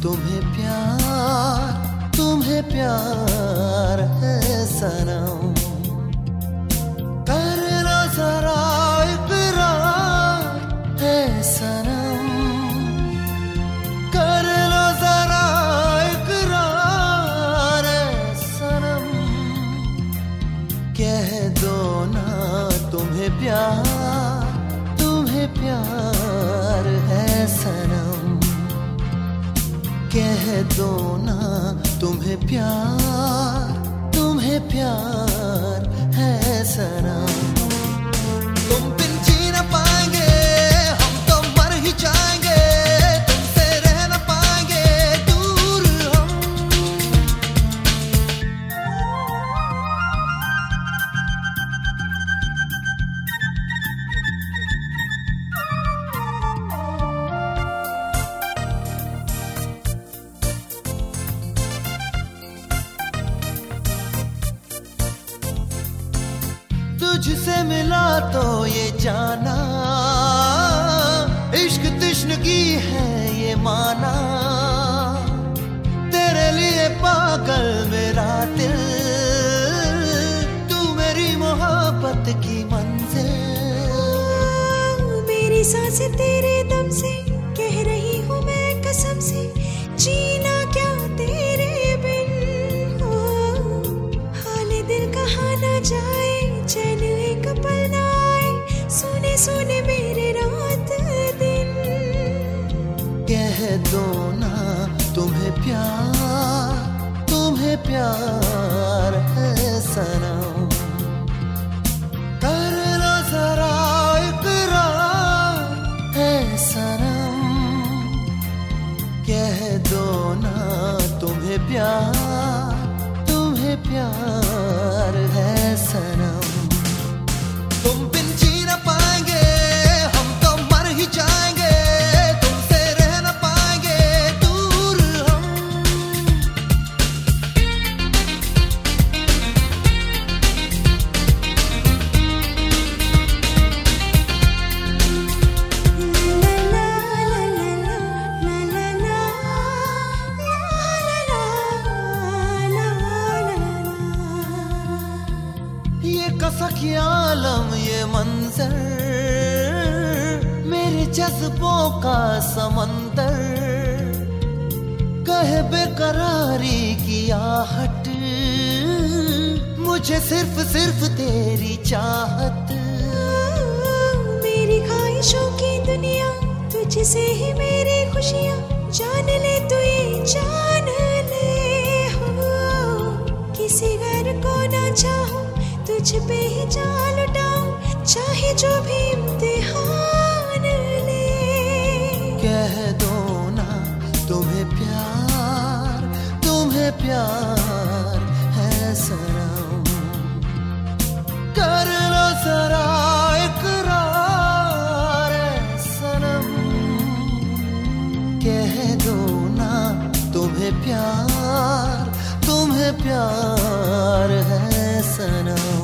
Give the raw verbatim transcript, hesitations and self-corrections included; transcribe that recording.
तुम्हें प्यार, तुम्हें प्यार है सनम। करना जरा इकरार है सनम, करना जरा इकरार है सनम। कह दो ना तुम्हें प्यार, तुम्हें प्यार है सनम। कह दो ना तुम्हें प्यार, तुम्हें प्यार है सनम। तुम बिन जी न पाएंगे, हम तो मर ही जाएंगे, तुमसे रह न पाएंगे दूर हम। तुझसे मिला तो ये जाना, इश्क तश्नगी है ये माना। तेरे लिए पागल मेरा दिल, तू मेरी मोहब्बत की मंजिल। मेरी सांसें तेरे दम से, कह रही हूँ मैं कसम से, जीना क्या तेरे बिन हो। हाले दिल कहाँ ना जाए, चैन एक पल ना आए, सुने सुने मेरे रात दिन। कह दो ना तुम्हें प्यार, तुम्हें प्यार है सनम। करना जरा इकरार है सनम। कह दो ना तुम्हें प्यार, तुम्हें प्यार है सनम। तुम बिन जी न पाएंगे, हम तो मर ही जाएंगे, तुमसे रह न पाएंगे दूर हम। ये कसक ये आलम ये मंजर, मेरे जज्बों का समंदर। कहे बेकरारी की आहट, मुझे सिर्फ सिर्फ तेरी चाहत। मेरी ख्वाहिशों की दुनिया, तुझसे ही मेरी खुशियाँ, जान ले तू ये जान ले हो। किसी घर को ना चाहूं, तुझ पे ही जान लुटाऊं, चाहे जो भी इम्तिहान ले। कह दो ना तुम्हें प्यार, तुम्हें प्यार है सनम। करना जरा इकरार है सनम। कह दो ना तुम्हें प्यार, तुम्हें प्यार है सनम।